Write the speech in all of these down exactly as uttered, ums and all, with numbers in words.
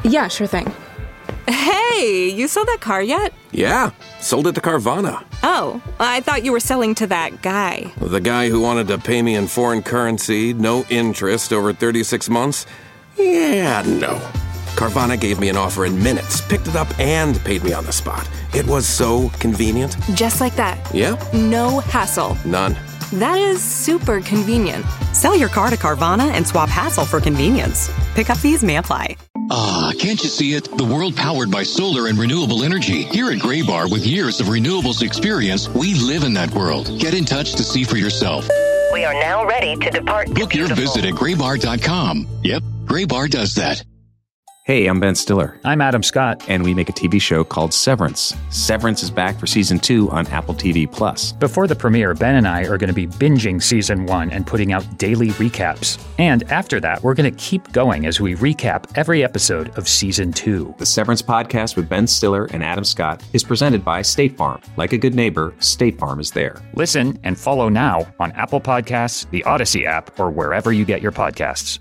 Yeah, sure thing. Hey, you sold that car yet? Yeah, sold it to Carvana. Oh, I thought you were selling to that guy. The guy who wanted to pay me in foreign currency, no interest, over thirty-six months? Yeah, no. Carvana gave me an offer in minutes, picked it up, and paid me on the spot. It was so convenient. Just like that. Yeah. No hassle. None. That is super convenient. Sell your car to Carvana and swap hassle for convenience. Pickup fees may apply. Ah, can't you see it? The world powered by solar and renewable energy. Here at Graybar, with years of renewables experience, we live in that world. Get in touch to see for yourself. We are now ready to depart. Book your visit at graybar dot com. Yep, Graybar does that. Hey, I'm Ben Stiller. I'm Adam Scott. And we make a T V show called Severance. Severance is back for season two on Apple T V Plus. Before the premiere, Ben and I are going to be binging season one and putting out daily recaps. And after that, we're going to keep going as we recap every episode of season two. The Severance podcast with Ben Stiller and Adam Scott is presented by State Farm. Like a good neighbor, State Farm is there. Listen and follow now on Apple Podcasts, the Odyssey app, or wherever you get your podcasts.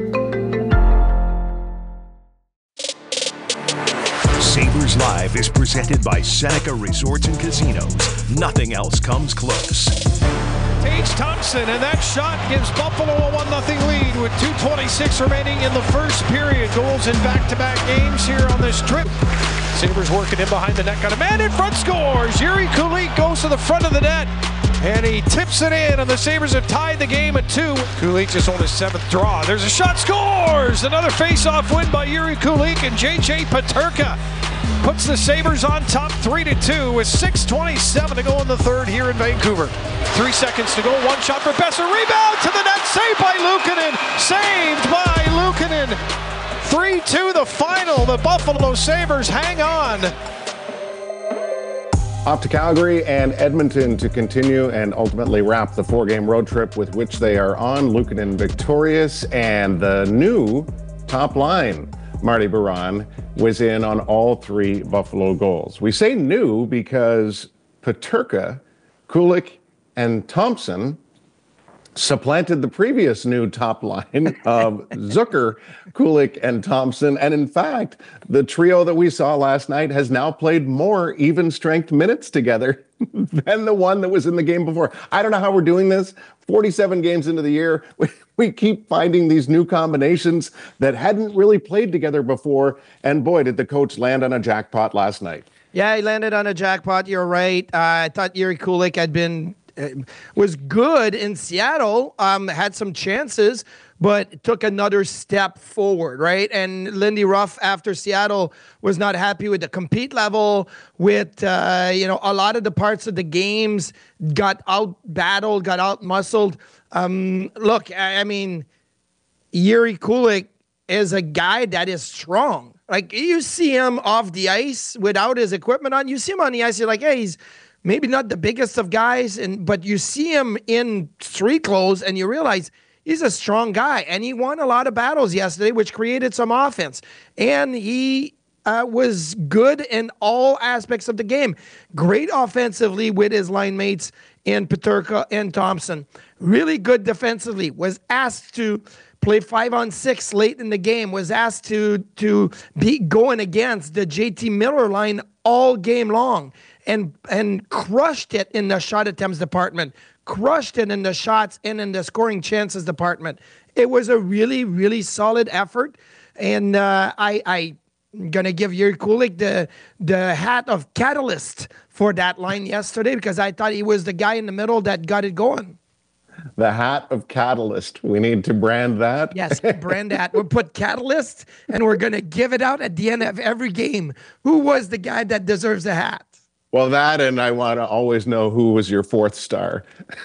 Sabres Live is presented by Seneca Resorts and Casinos. Nothing else comes close. Tage Thompson, and that shot gives Buffalo a one nothing lead with two twenty-six remaining in the first period. Goals in back-to-back games here on this trip. Sabres working in behind the net. Got a man in front, scores! Yuri Kulich goes to the front of the net, and he tips it in, and the Sabres have tied the game at two. Kulich just on his seventh draw. There's a shot, scores! Another face-off win by Yuri Kulich, and J J Peterka puts the Sabres on top three to two with six twenty-seven to go in the third here in Vancouver. Three seconds to go. One shot for Besser. Rebound to the net. Saved by Luukkonen. Saved by Luukkonen. three two the final. The Buffalo Sabres hang on. Off to Calgary and Edmonton to continue and ultimately wrap the four-game road trip with which they are on. Luukkonen victorious, and the new top line, Marty Biron, was in on all three Buffalo goals. We say new because Peterka, Kulich, and Thompson supplanted the previous new top line of Zucker, Kulich, and Thompson. And in fact, the trio that we saw last night has now played more even-strength minutes together than the one that was in the game before. I don't know how we're doing this. forty-seven games into the year, we, we keep finding these new combinations that hadn't really played together before. And boy, did the coach land on a jackpot last night. Yeah, he landed on a jackpot. You're right. Uh, I thought Yuri Kulich had been uh, was good in Seattle, um, had some chances, but took another step forward, right? And Lindy Ruff, after Seattle, was not happy with the compete level, with, uh, you know, a lot of the parts of the games got out-battled, got out-muscled. Um, look, I, I mean, Yuri Kulich is a guy that is strong. Like, you see him off the ice without his equipment on. You see him on the ice, you're like, hey, he's maybe not the biggest of guys, and but you see him in street clothes, and you realize he's a strong guy, and he won a lot of battles yesterday, which created some offense. And he uh, was good in all aspects of the game. Great offensively with his line mates in Peterka and Thompson. Really good defensively. Was asked to play five on six late in the game. Was asked to to be going against the J T Miller line all game long, and and crushed it in the shot attempts department. Crushed it in the shots and in the scoring chances department. It was a really, really solid effort. And uh, I, I'm going to give Yuri Kulich the, the hat of catalyst for that line yesterday, because I thought he was the guy in the middle that got it going. The hat of catalyst. We need to brand that. Yes, brand that. We'll put catalyst, and we're going to give it out at the end of every game. Who was the guy that deserves a hat? Well, that, and I want to always know who was your fourth star.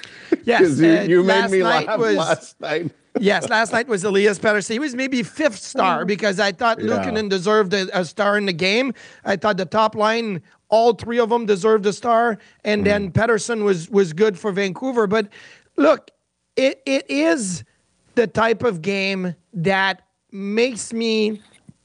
Yes, you, uh, you made me laugh was, last night. Yes, last night was Elias Pettersson. He was maybe fifth star, because I thought yeah. Luukkonen deserved a, a star in the game. I thought the top line, all three of them deserved a star, and mm. then Pettersson was was good for Vancouver. But look, it it is the type of game that makes me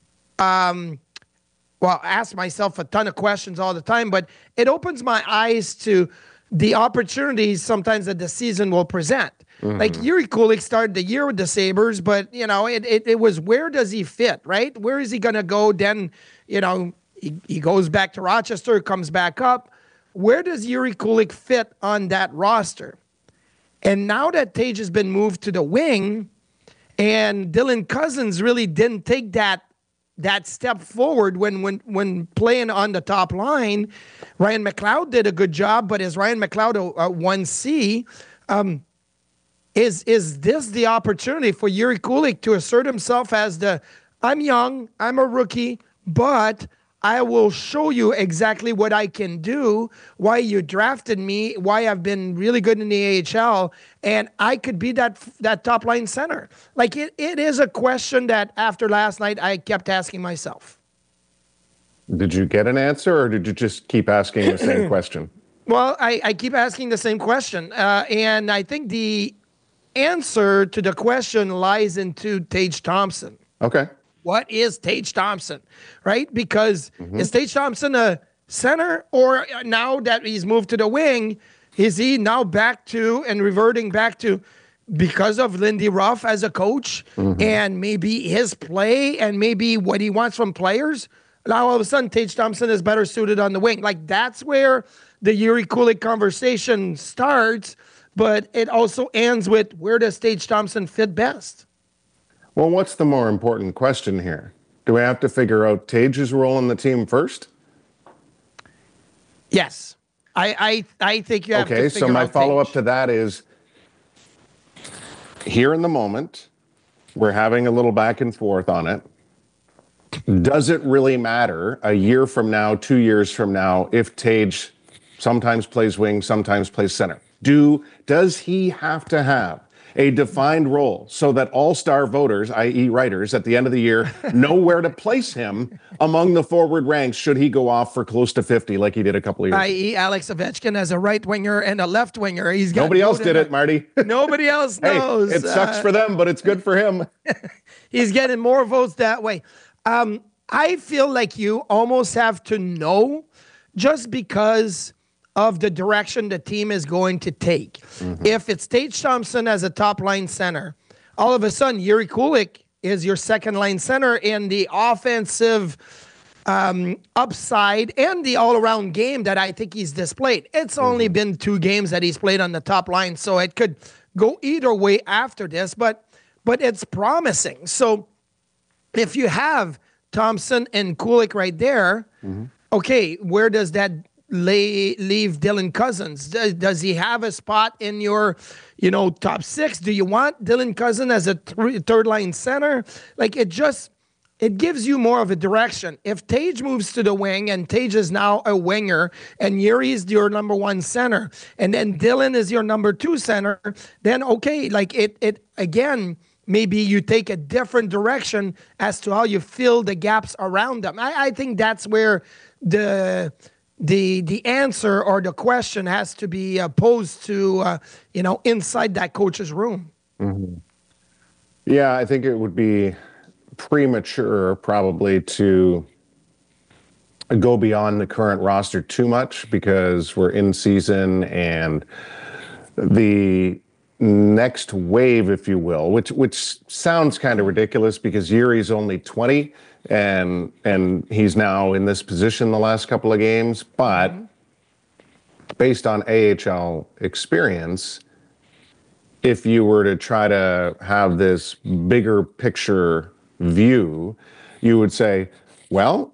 um. well, ask myself a ton of questions all the time, but it opens my eyes to the opportunities sometimes that the season will present. Mm-hmm. Like Yuri Kulich started the year with the Sabres, but you know, it, it it was where does he fit, right? Where is he gonna go? Then, you know, he, he goes back to Rochester, comes back up. Where does Yuri Kulich fit on that roster? And now that Tage has been moved to the wing, and Dylan Cousins really didn't take that that step forward when when when playing on the top line. Ryan McLeod did a good job, but is Ryan McLeod a, a one C? Um, is is this the opportunity for Yuri Kulich to assert himself as the, I'm young, I'm a rookie, but I will show you exactly what I can do, why you drafted me, why I've been really good in the A H L, and I could be that that top line center. Like it, it is a question that after last night I kept asking myself. Did you get an answer, or did you just keep asking the same question? Well, I, I keep asking the same question, uh, and I think the answer to the question lies into Tage Thompson. Okay. What is Tage Thompson, right? Because mm-hmm. is Tage Thompson a center, or now that he's moved to the wing, is he now back to and reverting back to because of Lindy Ruff as a coach mm-hmm. and maybe his play and maybe what he wants from players? Now all of a sudden Tage Thompson is better suited on the wing. Like that's where the Yuri Kulich conversation starts, but it also ends with where does Tage Thompson fit best? Well, what's the more important question here? Do we have to figure out Tage's role in the team first? Yes. I I, I think you have okay, to figure out Okay, so my out follow-up Tage. to that is, here in the moment, we're having a little back and forth on it. Does it really matter a year from now, two years from now, if Tage sometimes plays wing, sometimes plays center? Do Does he have to have a defined role so that all-star voters, that is writers, at the end of the year know where to place him among the forward ranks should he go off for close to fifty like he did a couple of years that is. Alex Ovechkin as a right winger and a left winger. He's got Nobody else did it, Marty. Nobody else knows. Hey, it sucks uh, for them, but it's good for him. He's getting more votes that way. Um, I feel like you almost have to know just because of the direction the team is going to take. Mm-hmm. If it's Tage Thompson as a top-line center, all of a sudden Yuri Kulich is your second-line center, in the offensive um, upside and the all-around game that I think he's displayed. It's mm-hmm. only been two games that he's played on the top line, so it could go either way after this, but but it's promising. So if you have Thompson and Kulich right there, mm-hmm. okay, where does that lay, leave Dylan Cousins? Does, does he have a spot in your, you know, top six? Do you want Dylan Cousins as a th- third line center? Like it just, it gives you more of a direction. If Tage moves to the wing and Tage is now a winger and Yuri is your number one center and then Dylan is your number two center, then okay, like it, it again, maybe you take a different direction as to how you fill the gaps around them. I, I think that's where the the the answer or the question has to be uh, posed to, uh, you know, inside that coach's room. Mm-hmm. Yeah, I think it would be premature probably to go beyond the current roster too much because we're in season and the next wave, if you will, which which sounds kind of ridiculous because Yuri's only twenty and and he's now in this position the last couple of games, but mm-hmm. based on A H L experience, if you were to try to have this bigger picture view, you would say, well,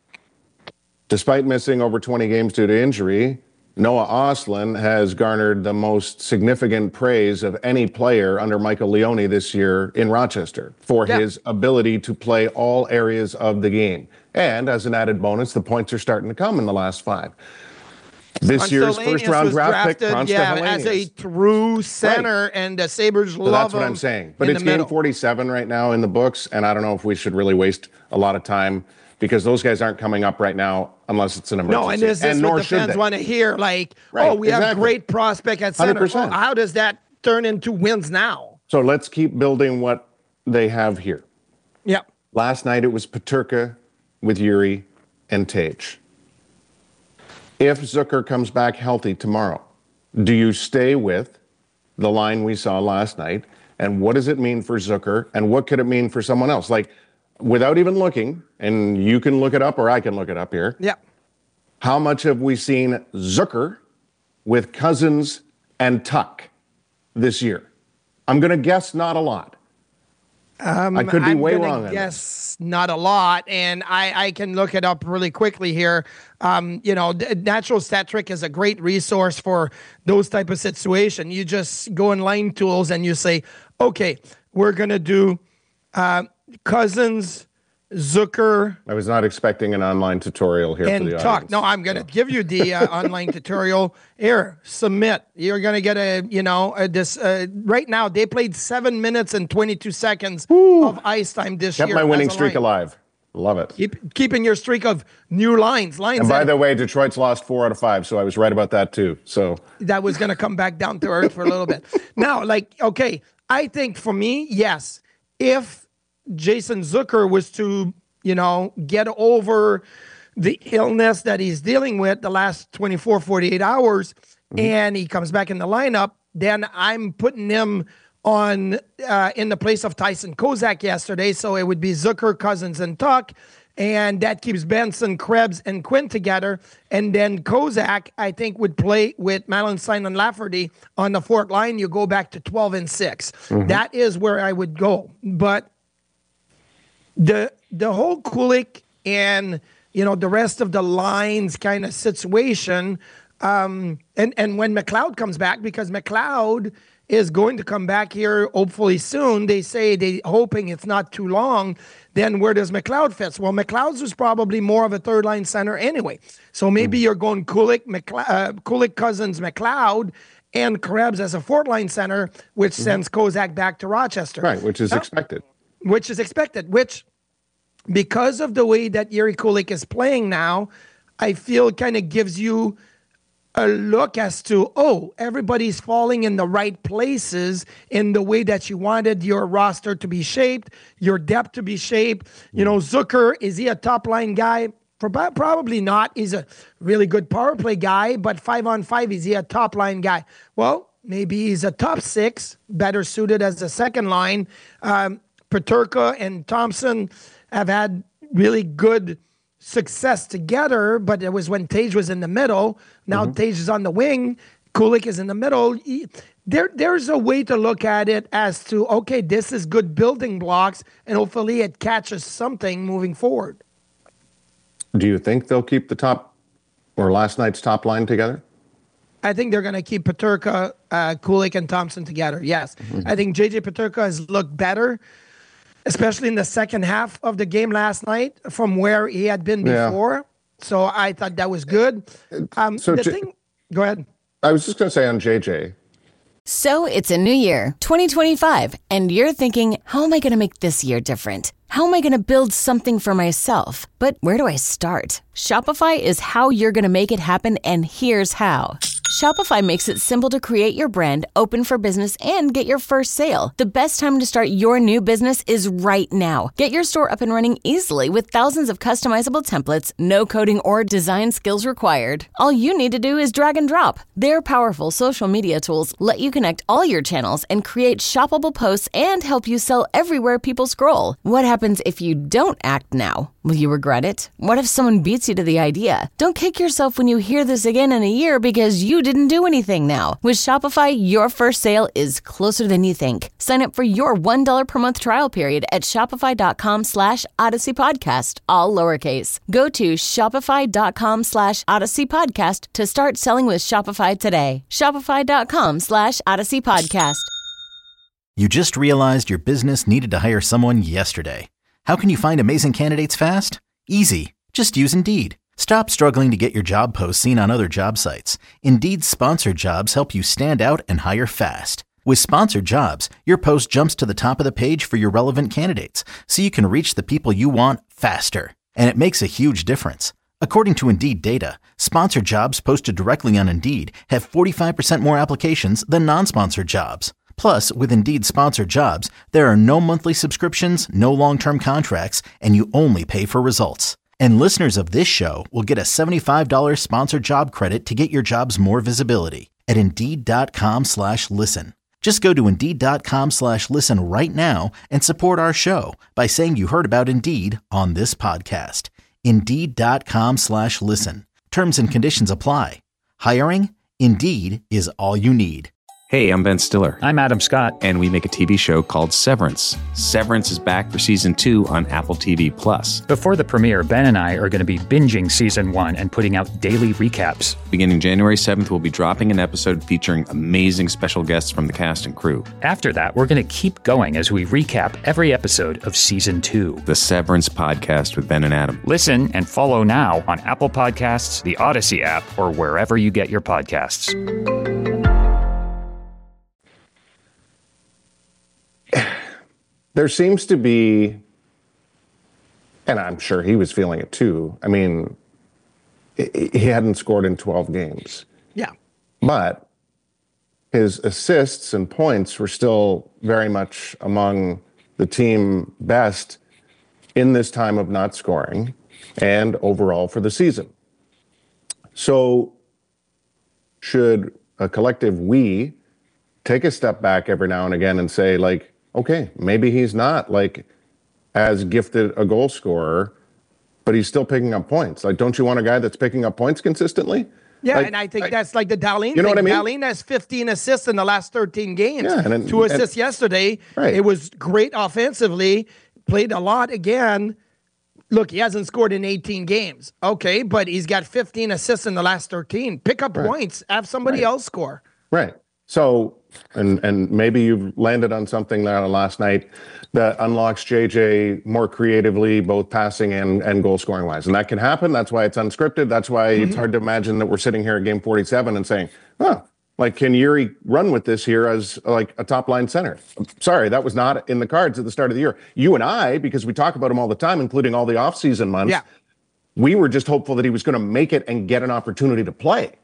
despite missing over twenty games due to injury, Noah Ostlund has garnered the most significant praise of any player under Michael Leone this year in Rochester for yeah. his ability to play all areas of the game. And as an added bonus, the points are starting to come in the last five. This year's first-round draft pick, Constantinius, yeah, as a true center, right. and the Sabres so love that's him. What I'm saying. But it's game middle. forty-seven right now in the books, and I don't know if we should really waste a lot of time because those guys aren't coming up right now unless it's an emergency. No, and this is and what the fans want to hear. Like, right, oh, we exactly. have great prospect at center. Oh, how does that turn into wins now? So let's keep building what they have here. Yep. Last night it was Peterka with Yuri and Tage. If Zucker comes back healthy tomorrow, do you stay with the line we saw last night, and what does it mean for Zucker, and what could it mean for someone else? Like, without even looking, and you can look it up or I can look it up here. Yeah. How much have we seen Zucker with Cousins and Tuck this year? I'm going to guess not a lot. Um, I could be I'm way gonna wrong on guess not a lot, and I, I can look it up really quickly here. Um, you know, Natural Stat Trick is a great resource for those type of situation. You just go in Line Tools and you say, okay, we're going to do uh, Cousins, Zucker. I was not expecting an online tutorial here and for the Tuck. audience. No, I'm going to give you the uh, online tutorial. Here, submit. You're going to get a, you know, a, this. Uh, right now, they played seven minutes and twenty-two seconds Woo. of ice time this Kept year. my winning as a streak line. alive. Love it. Keep, keeping your streak of new lines. Lines. And by that, the way, Detroit's lost four out of five, so I was right about that too. So that was going to come back down to earth for a little bit. Now, like, okay, I think for me, yes, if Jason Zucker was to, you know, get over the illness that he's dealing with the last twenty-four, forty-eight hours, mm-hmm. and he comes back in the lineup, then I'm putting him on uh, in the place of Tyson Kozak yesterday. So it would be Zucker, Cousins, and Tuck. And that keeps Benson, Krebs, and Quinn together. And then Kozak, I think, would play with Malenstein and Lafferty on the fourth line. You go back to twelve and six. Mm-hmm. That is where I would go. But the the whole Kulich and, you know, the rest of the lines kind of situation, um, and, and when McLeod comes back, because McLeod is going to come back here hopefully soon. They say they hoping it's not too long. Then where does McLeod fit? Well, McLeod's was probably more of a third line center anyway. So maybe mm-hmm. you're going Kulich, McLeod, uh, Kulich, Cousins, McLeod, and Krebs as a fourth line center, which mm-hmm. sends Kozak back to Rochester. Right, which is now, expected. Which is expected, which because of the way that Jiri Kulich is playing now, I feel kind of gives you a look as to, oh, everybody's falling in the right places in the way that you wanted your roster to be shaped, your depth to be shaped. You know, Zucker, is he a top-line guy? Probably not. He's a really good power play guy, but five on five, is he a top-line guy? Well, maybe he's a top six, better suited as a second line. Um, Peterka and Thompson have had really good success together, but it was when Tage was in the middle. Now mm-hmm. Tage is on the wing. Kulich is in the middle. There, there's a way to look at it as to, okay, this is good building blocks, and hopefully it catches something moving forward. Do you think they'll keep the top or last night's top line together? I think they're going to keep Peterka, uh, Kulich, and Thompson together, yes. Mm-hmm. I think J J Peterka has looked better, especially in the second half of the game last night from where he had been before. Yeah. So I thought that was good. Um, so the J- thing, go ahead. I was just going to say on J J. So it's a new year, twenty twenty-five, and you're thinking, how am I going to make this year different? How am I going to build something for myself? But where do I start? Shopify is how you're going to make it happen, and here's how. Shopify makes it simple to create your brand, open for business, and get your first sale. The best time to start your new business is right now. Get your store up and running easily with thousands of customizable templates, no coding or design skills required. All you need to do is drag and drop. Their powerful social media tools let you connect all your channels and create shoppable posts and help you sell everywhere people scroll. What happens if you don't act now? Will you regret it? What if someone beats you to the idea? Don't kick yourself when you hear this again in a year because you didn't do anything now. With Shopify, your first sale is closer than you think. Sign up for your one dollar per month trial period at shopify.com slash Odyssey Podcast, all lowercase. Go to shopify.com slash Odyssey Podcast to start selling with Shopify today. Shopify.com slash Odyssey Podcast. You just realized your business needed to hire someone yesterday. How can you find amazing candidates fast? Easy. Just use Indeed. Stop struggling to get your job posts seen on other job sites. Indeed's sponsored jobs help you stand out and hire fast. With sponsored jobs, your post jumps to the top of the page for your relevant candidates, so you can reach the people you want faster. And it makes a huge difference. According to Indeed data, sponsored jobs posted directly on Indeed have forty-five percent more applications than non-sponsored jobs. Plus, with Indeed sponsored jobs, there are no monthly subscriptions, no long-term contracts, and you only pay for results. And listeners of this show will get a seventy-five dollars sponsored job credit to get your jobs more visibility at Indeed.com slash listen. Just go to Indeed.com slash listen right now and support our show by saying you heard about Indeed on this podcast. Indeed.com slash listen. Terms and conditions apply. Hiring? Indeed is all you need. Hey, I'm Ben Stiller. I'm Adam Scott. And we make a T V show called Severance. Severance is back for season two on Apple T V Plus. Before the premiere, Ben and I are going to be binging season one and putting out daily recaps. Beginning January seventh, we'll be dropping an episode featuring amazing special guests from the cast and crew. After that, we're going to keep going as we recap every episode of season two. The Severance Podcast with Ben and Adam. Listen and follow now on Apple Podcasts, the Odyssey app, or wherever you get your podcasts. There seems to be, and I'm sure he was feeling it too. I mean, he hadn't scored in twelve games. Yeah. But his assists and points were still very much among the team best in this time of not scoring and overall for the season. So should a collective we take a step back every now and again and say, like, okay, maybe he's not like as gifted a goal scorer, but he's still picking up points. Like, don't you want a guy that's picking up points consistently? Yeah, like, and I think I, that's like the Dahlin you know thing. What I mean? Dahlin has fifteen assists in the last thirteen games. Yeah, and then, Two assists and, yesterday. Right. It was great offensively. Played a lot again. Look, he hasn't scored in eighteen games. Okay, but he's got fifteen assists in the last thirteen. Pick up right. points. Have somebody right. else score. Right. So, and and maybe you've landed on something there last night that unlocks J J more creatively, both passing and, and goal scoring wise. And that can happen. That's why it's unscripted. That's why mm-hmm. it's hard to imagine that we're sitting here at game forty-seven and saying, oh, like, can Yuri run with this here as like a top line center? Sorry, that was not in the cards at the start of the year. You and I, because we talk about him all the time, including all the offseason months, yeah. we were just hopeful that he was going to make it and get an opportunity to play.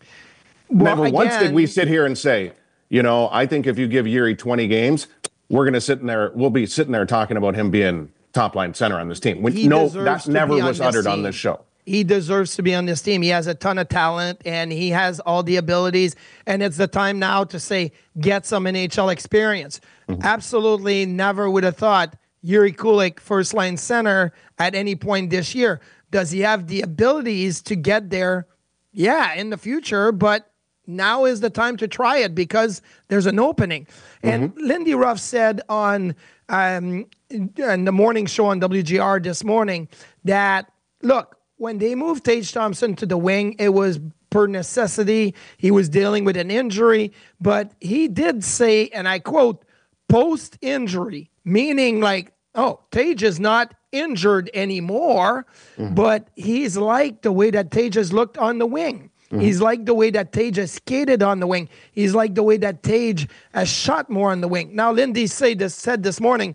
Well, Never again, once did we sit here and say, you know, I think if you give Yuri twenty games, we're going to sit in there, we'll be sitting there talking about him being top line center on this team. We, no, that never was uttered on this show. He deserves to be on this team. He has a ton of talent and he has all the abilities. And it's the time now to say, get some N H L experience. Mm-hmm. Absolutely never would have thought Yuri Kulik, first line center at any point this year. Does he have the abilities to get there? Yeah, in the future, but now is the time to try it because there's an opening. And mm-hmm. Lindy Ruff said on um, in the morning show on W G R this morning that, look, when they moved Tage Thompson to the wing, it was per necessity. He was dealing with an injury, but he did say, and I quote, post-injury, meaning like, oh, Tage is not injured anymore, mm-hmm. but he's like the way that Tage has looked on the wing. Mm-hmm. He's like the way that Tage has skated on the wing. He's like the way that Tage has shot more on the wing. Now, Lindy say this, said this morning,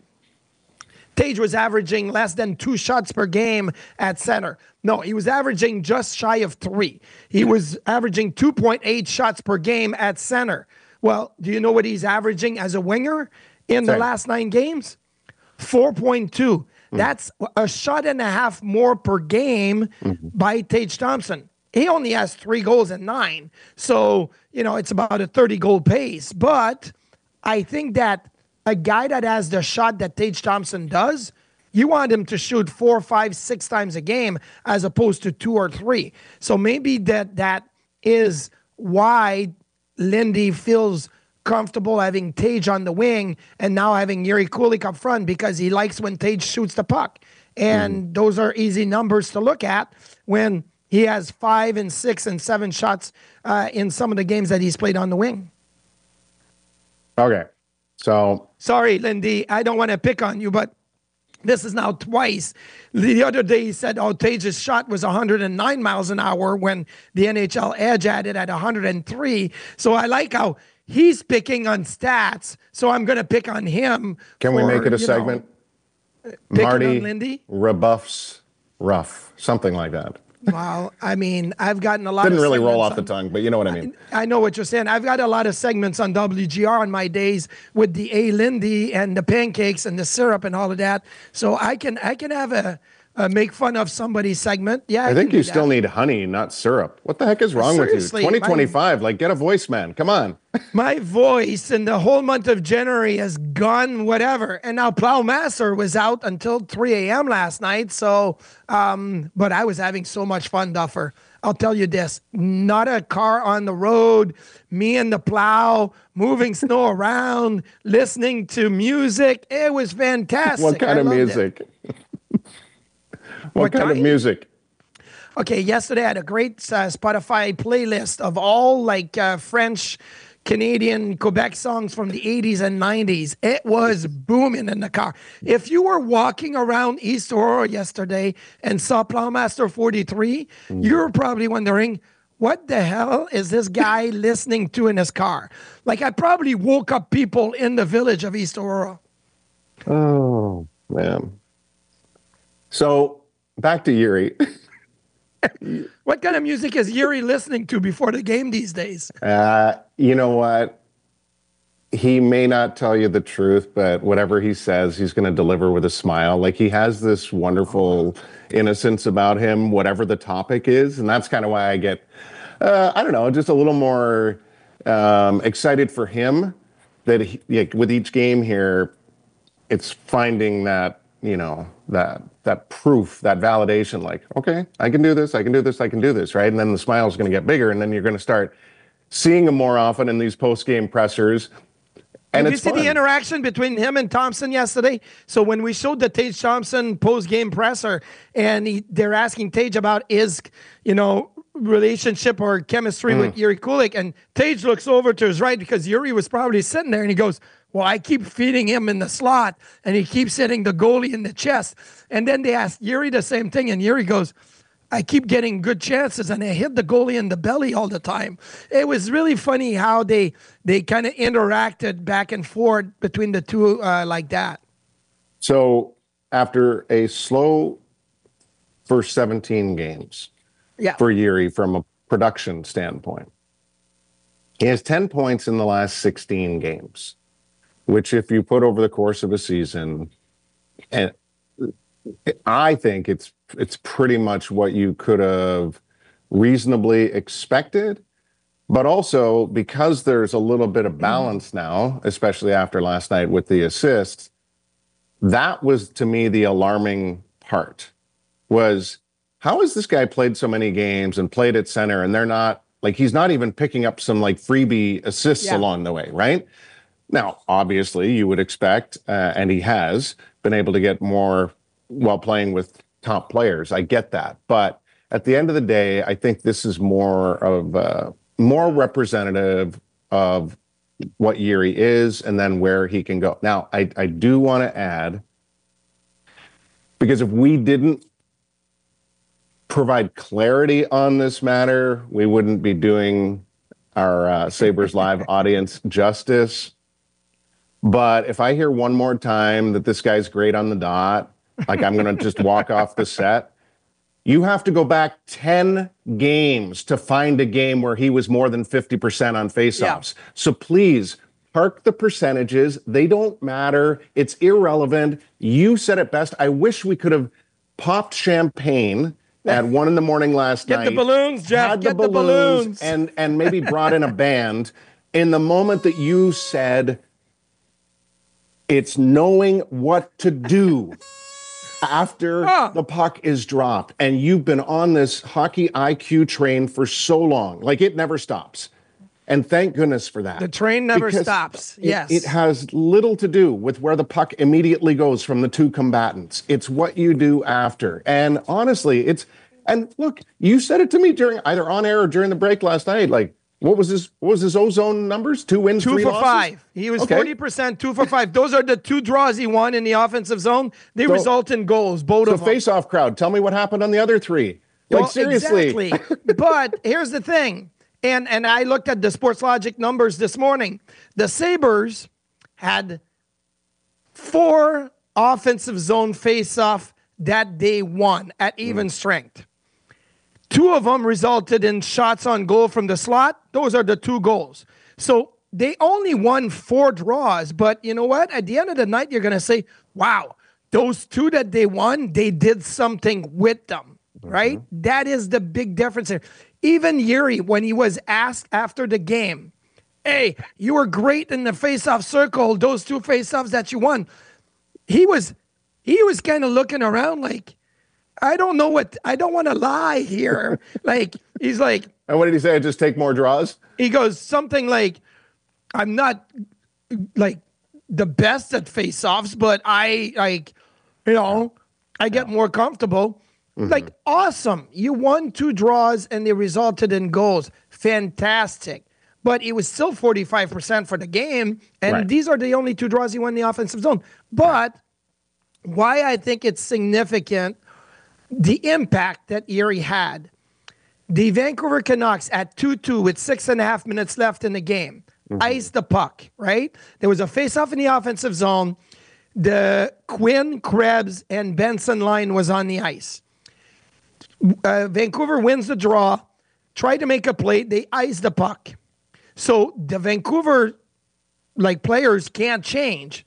Tage was averaging less than two shots per game at center. No, he was averaging just shy of three. He was averaging two point eight shots per game at center. Well, do you know what he's averaging as a winger in the Same. last nine games? four point two. Mm-hmm. That's a shot and a half more per game mm-hmm. by Tage Thompson. He only has three goals and nine. So, you know, it's about a thirty-goal pace. But I think that a guy that has the shot that Tage Thompson does, you want him to shoot four, five, six times a game as opposed to two or three. So maybe that that is why Lindy feels comfortable having Tage on the wing and now having Yuri Kulik up front because he likes when Tage shoots the puck. And mm. those are easy numbers to look at when he has five and six and seven shots uh, in some of the games that he's played on the wing. Okay. So sorry, Lindy, I don't want to pick on you, but this is now twice. The other day he said, oh, Tage's shot was one hundred nine miles an hour when the N H L Edge had it at one hundred three. So I like how he's picking on stats. So I'm going to pick on him. Can for, we make it a segment? Know, Marty on Lindy? rebuffs Ruff, something like that. Wow. I mean, I've gotten a lot Didn't of really roll off on, the tongue, but you know what I mean. I, I know what you're saying. I've got a lot of segments on W G R on my days with the A. Lindy and the pancakes and the syrup and all of that. So I can I can have a uh, make fun of somebody's segment. Yeah, I, I think can you do still that. need honey, not syrup. What the heck is wrong Seriously, with you? twenty twenty-five, like get a voice, man. Come on. My voice in the whole month of January has gone whatever. And now Plowmaster was out until three a.m. last night. So, um, but I was having so much fun, Duffer. I'll tell you this, not a car on the road, me and the plow, moving snow around, listening to music. It was fantastic. What kind I of loved music? what, What kind, of kind? music? Okay, yesterday I had a great uh, Spotify playlist of all like uh, French, Canadian, Quebec songs from the eighties and nineties. It was booming in the car. If you were walking around East Aurora yesterday and saw Plowmaster forty-three, mm. you were probably wondering, what the hell is this guy listening to in his car? Like, I probably woke up people in the village of East Aurora. Oh, man. So, back to Yuri. What kind of music is Yuri listening to before the game these days? Uh, you know what? He may not tell you the truth, but whatever he says, he's going to deliver with a smile. Like, he has this wonderful innocence about him, whatever the topic is. And that's kind of why I get, uh, I don't know, just a little more um, excited for him that he, like, with each game here, it's finding that, you know, that that proof, that validation, like, okay, I can do this, I can do this, I can do this, right? And then the smile is going to get bigger, and then you're going to start seeing him more often in these post-game pressers. And Did it's you see fun. the interaction between him and Thompson yesterday? So when we showed the Tage Thompson post-game presser, and he, they're asking Tage about his, you know, relationship or chemistry Mm. with Yuri Kulik, and Tage looks over to his right because Yuri was probably sitting there, and he goes, well, I keep feeding him in the slot, and he keeps hitting the goalie in the chest. And then they asked Yuri the same thing, and Yuri goes, I keep getting good chances, and I hit the goalie in the belly all the time. It was really funny how they they kind of interacted back and forth between the two uh, like that. So after a slow first seventeen games yeah. for Yuri from a production standpoint, he has ten points in the last sixteen games, which if you put over the course of a season, and I think it's it's pretty much what you could have reasonably expected. But also, because there's a little bit of balance now, especially after last night with the assists, that was, to me, the alarming part, was how has this guy played so many games and played at center, and they're not, like, he's not even picking up some, like, freebie assists Yeah. along the way, right? Now, obviously, you would expect, uh, and he has been able to get more while playing with top players. I get that. But at the end of the day, I think this is more of uh, more representative of what Yuri is and then where he can go. Now, I, I do want to add, because if we didn't provide clarity on this matter, we wouldn't be doing our uh, Sabres Live audience justice. But if I hear one more time that this guy's great on the dot, like I'm going to just walk off the set, you have to go back ten games to find a game where he was more than fifty percent on faceoffs. Yeah. So please, park the percentages. They don't matter. It's irrelevant. You said it best. I wish we could have popped champagne at one in the morning last Get night. Get the balloons, Jeff. Had Get the the balloons, balloons. And, and maybe brought in a band. In the moment that you said, it's knowing what to do after ah. the puck is dropped. And you've been on this hockey I Q train for so long. Like, it never stops. And thank goodness for that. The train never because stops. It, yes. It has little to do with where the puck immediately goes from the two combatants. It's what you do after. And honestly, it's, and look, you said it to me during either on air or during the break last night. Like, what was his, what was his ozone numbers? Two wins, two three for losses? five. He was okay. forty percent, two for five. Those are the two draws he won in the offensive zone. They so, result in goals, both so of them. The face-off crowd, tell me what happened on the other three. Like, well, seriously. Exactly. But here's the thing. And and I looked at the Sports Logic numbers this morning. The Sabres had four offensive zone face-off that they won at even mm. strength. Two of them resulted in shots on goal from the slot. Those are the two goals. So they only won four draws. But you know what? At the end of the night, you're going to say, wow, those two that they won, they did something with them, right? Mm-hmm. That is the big difference here. Even Yuri, when he was asked after the game, hey, you were great in the face-off circle, those two face-offs that you won. He was he was kind of looking around like, I don't know what, I don't want to lie here. Like, he's like. And what did he say? Just take more draws? He goes something like, I'm not like the best at face-offs, but I, like, you know, I get more comfortable. Mm-hmm. Like, awesome. You won two draws and they resulted in goals. Fantastic. But it was still forty-five percent for the game. And right. these are the only two draws he won in the offensive zone. But why I think it's significant, the impact that Erie had. The Vancouver Canucks at two two with six and a half minutes left in the game. Mm-hmm. Iced the puck, right? There was a face-off in the offensive zone. The Quinn, Krebs, and Benson line was on the ice. Uh, Vancouver wins the draw, tried to make a play. They iced the puck. So the Vancouver like players can't change.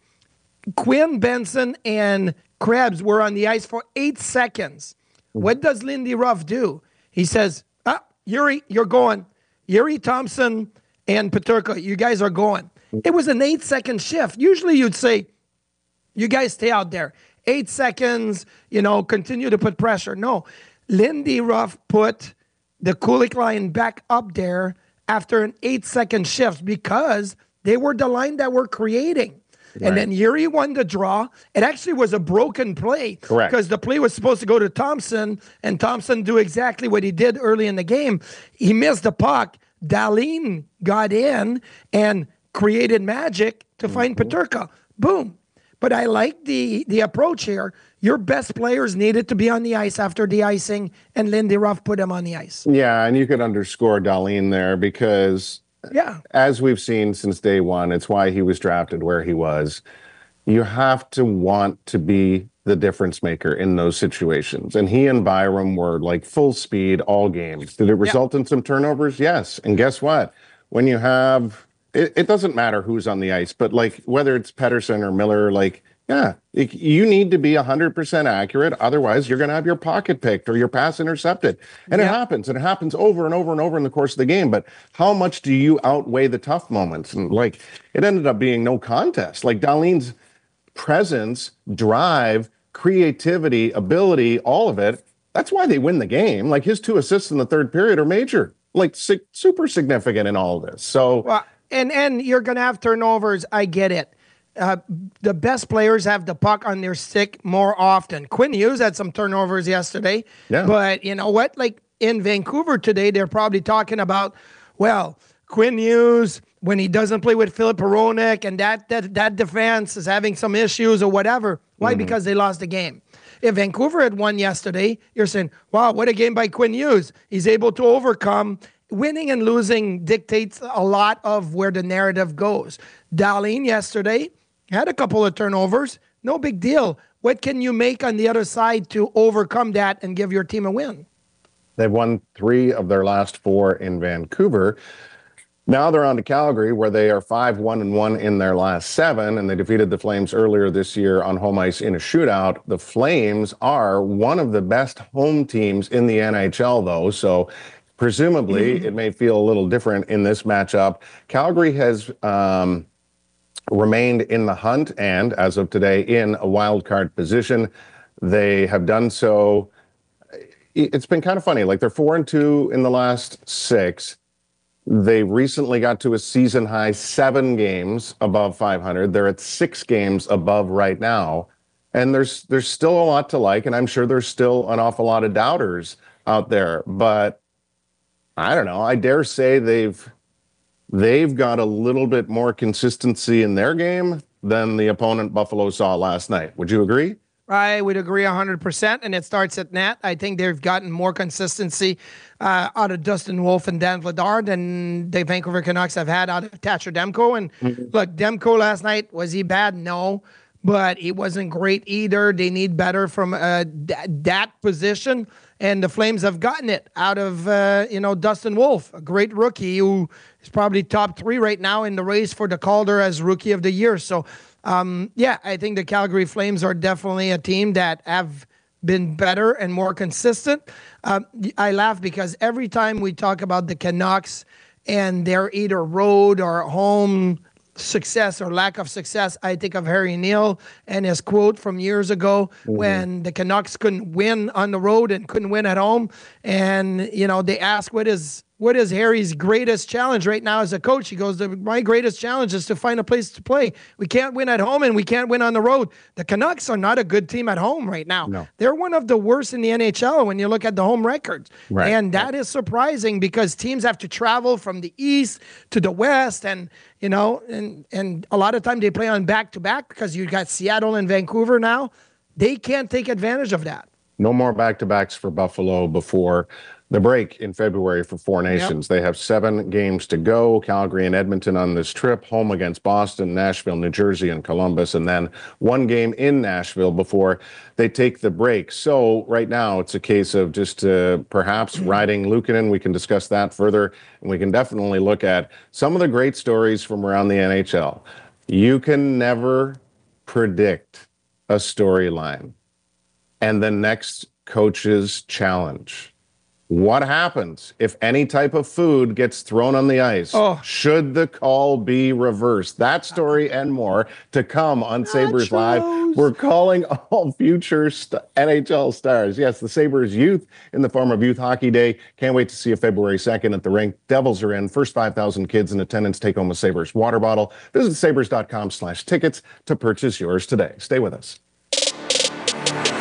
Quinn, Benson, and Krebs were on the ice for eight seconds. What does Lindy Ruff do? He says, ah, Yuri, you're going. Yuri Thompson and Peterka, you guys are going. It was an eight-second shift. Usually you'd say, you guys stay out there. Eight seconds, you know, continue to put pressure. No. Lindy Ruff put the Kulik line back up there after an eight-second shift because they were the line that were creating. Right. And then Yuri won the draw. It actually was a broken play. Correct. Because the play was supposed to go to Thompson, and Thompson do exactly what he did early in the game. He missed the puck. Dahlin got in and created magic to mm-hmm. find Peterka. Boom. But I like the the approach here. Your best players needed to be on the ice after the icing, and Lindy Ruff put them on the ice. Yeah, and you could underscore Dahlin there because... Yeah. As we've seen since day one, it's why he was drafted where he was. You have to want to be the difference maker in those situations. And he and Byram were like full speed all games. Did it result yeah. in some turnovers? Yes. And guess what? When you have, it, it doesn't matter who's on the ice, but like whether it's Pettersson or Miller, like, yeah, it, you need to be one hundred percent accurate. Otherwise, you're going to have your pocket picked or your pass intercepted. And yeah. it happens. And it happens over and over and over in the course of the game. But how much do you outweigh the tough moments? And, like, it ended up being no contest. Like, Dahlin's presence, drive, creativity, ability, all of it, that's why they win the game. Like, his two assists in the third period are major. Like, si- super significant in all of this. So, well, and, and you're going to have turnovers. I get it. Uh, the best players have the puck on their stick more often. Quinn Hughes had some turnovers yesterday. Yeah. But you know what? Like in Vancouver today, they're probably talking about, well, Quinn Hughes, when he doesn't play with Filip Hronek and that, that, that defense is having some issues or whatever. Why? Mm-hmm. Because they lost the game. If Vancouver had won yesterday, you're saying, wow, what a game by Quinn Hughes. He's able to overcome. Winning and losing dictates a lot of where the narrative goes. Dahlin yesterday had a couple of turnovers. No big deal. What can you make on the other side to overcome that and give your team a win? They've won three of their last four in Vancouver. Now they're on to Calgary, where they are five one and one in their last seven, and they defeated the Flames earlier this year on home ice in a shootout. The Flames are one of the best home teams in the N H L, though, so presumably mm-hmm. it may feel a little different in this matchup. Calgary has... Um, remained in the hunt and, as of today, in a wild card position. They have done so. It's been kind of funny. Like, they're four and two in the last six. They recently got to a season high seven games above five hundred. They're at six games above right now. And there's there's still a lot to like, and I'm sure there's still an awful lot of doubters out there. But I don't know. I dare say they've They've got a little bit more consistency in their game than the opponent Buffalo saw last night. Would you agree? I would agree one hundred percent, and it starts at net. I think they've gotten more consistency uh, out of Dustin Wolf and Dan Vladar than the Vancouver Canucks have had out of Thatcher Demko. And mm-hmm. look, Demko last night, was he bad? No. But he wasn't great either. They need better from uh, th- that position. And the Flames have gotten it out of, uh, you know, Dustin Wolf, a great rookie who is probably top three right now in the race for the Calder as Rookie of the Year. So um, yeah, I think the Calgary Flames are definitely a team that have been better and more consistent. Um, I laugh because every time we talk about the Canucks and their either road or home success or lack of success, I think of Harry Neal and his quote from years ago mm-hmm. when the Canucks couldn't win on the road and couldn't win at home. And, you know, they ask what is what is Harry's greatest challenge right now as a coach? He goes, my greatest challenge is to find a place to play. We can't win at home and we can't win on the road. The Canucks are not a good team at home right now. No. They're one of the worst in the N H L when you look at the home records. Right. And that is surprising because teams have to travel from the east to the west, and you know, and and a lot of time they play on back-to-back because you got Seattle and Vancouver now. They can't take advantage of that. No more back-to-backs for Buffalo before the break in February for Four Nations. Yep. They have seven games to go. Calgary and Edmonton on this trip, home against Boston, Nashville, New Jersey, and Columbus, and then one game in Nashville before they take the break. So right now it's a case of just uh, perhaps riding Luukkonen. We can discuss that further, and we can definitely look at some of the great stories from around the N H L. You can never predict a storyline and the next coach's challenge. What happens if any type of food gets thrown on the ice? Oh. Should the call be reversed? That story and more to come on Sabres Live. We're calling all future st- N H L stars. Yes, the Sabres youth in the form of Youth Hockey Day. Can't wait to see you February second at the rink. Devils are in. First five thousand kids in attendance take home a Sabres water bottle. Visit sabres dot com slash tickets to purchase yours today. Stay with us.